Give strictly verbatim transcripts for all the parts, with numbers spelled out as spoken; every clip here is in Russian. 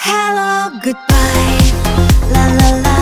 Hello, goodbye, la la la,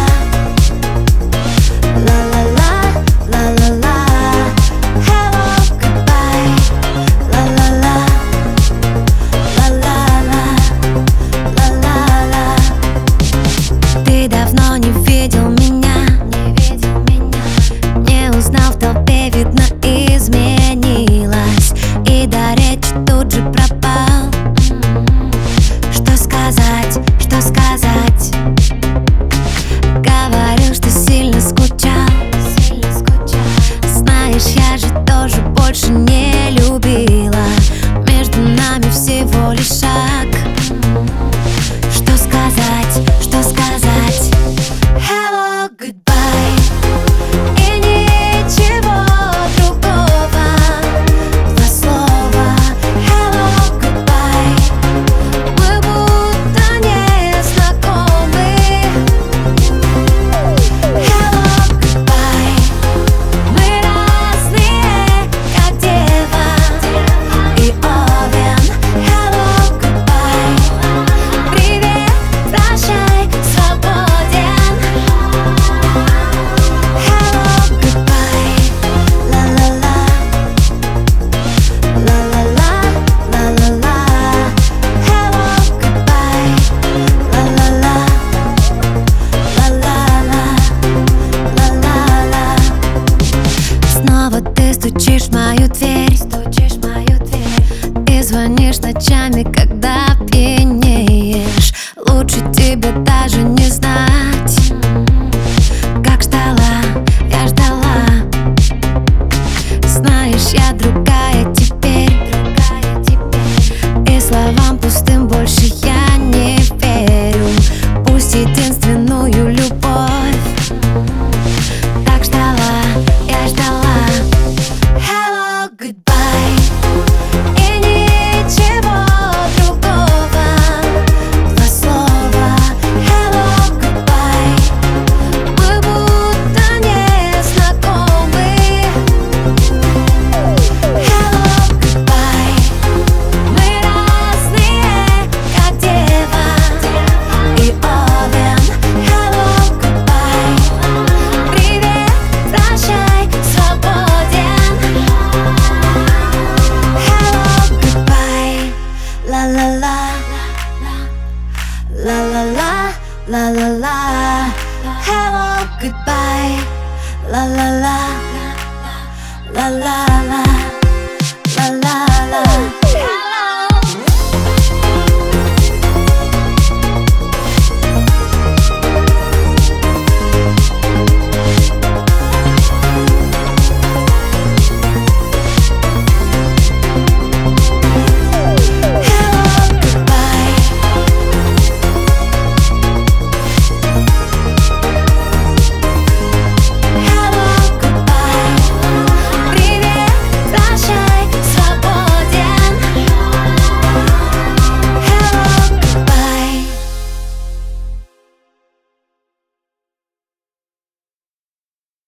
la la la, la la la. Hello, goodbye, la la la, la la la, la la la. Ты давно не видел меня, не видел меня, не узнал в толпе, видно, изменилась, и до речи тут же пропал. Что сказать, что сказать? Говорил, что сильно скучал, сильно скучал. Знаешь, я же тоже больше не любила. Между нами всего лишь шаг. Что сказать, что сказать? Hello, goodbye. И ничего другого. Два слова. Hello, goodbye. Мы будто не знакомы. Hello, goodbye. Мы разные, как дева и овен. Hello, goodbye. Привет, прощай, свободен. Hello, goodbye. Ла-ла-ла, ла-ла-ла, ла-ла-ла. Hello, goodbye. Ла-ла-ла, ла-ла-ла, ла-ла-ла. Снова ты стучишь в мою дверь, стучишь в мою дверь. И звонишь ночами, когда пьянеешь. Лучше тебе даже не знать. Как ждала, я ждала. Знаешь, я другая теперь, другая теперь. И словам пустым больше я не верю. Пусть единственную любовь. Так ждала, я ждала. Hello, goodbye. И ничего другого. Два слова. Hello, goodbye. Мы будто не знакомы. Hello, goodbye. Мы разные, как дева и овен. Hello, goodbye. Привет, прощай, свободен. Hello, goodbye. Ла-ла-ла, ла-ла-ла, ла-ла-ла. Hello, goodbye. Ла-ла-ла, ла-ла-ла, ла-ла-ла.